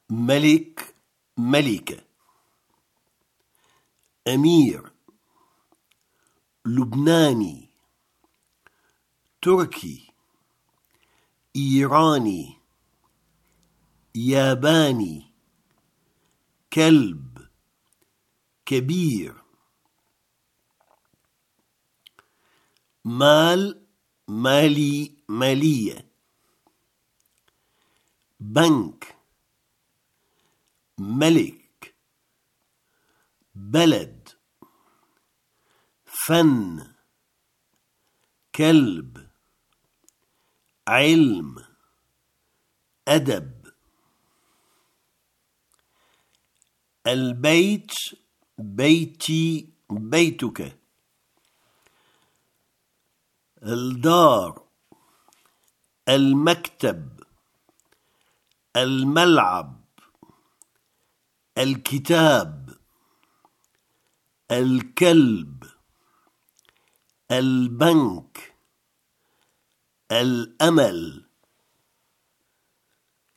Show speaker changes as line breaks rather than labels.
ملك، ملكة. أمير، لبناني، تركي، إيراني، ياباني، كلب، كبير. مال، مالي، مالية. بنك، ملك. بلد، فن، كلب، علم، أدب. البيت، بيتي، بيتك. الدار، المكتب، الملعب، الكتاب، الكلب، البنك، الأمل.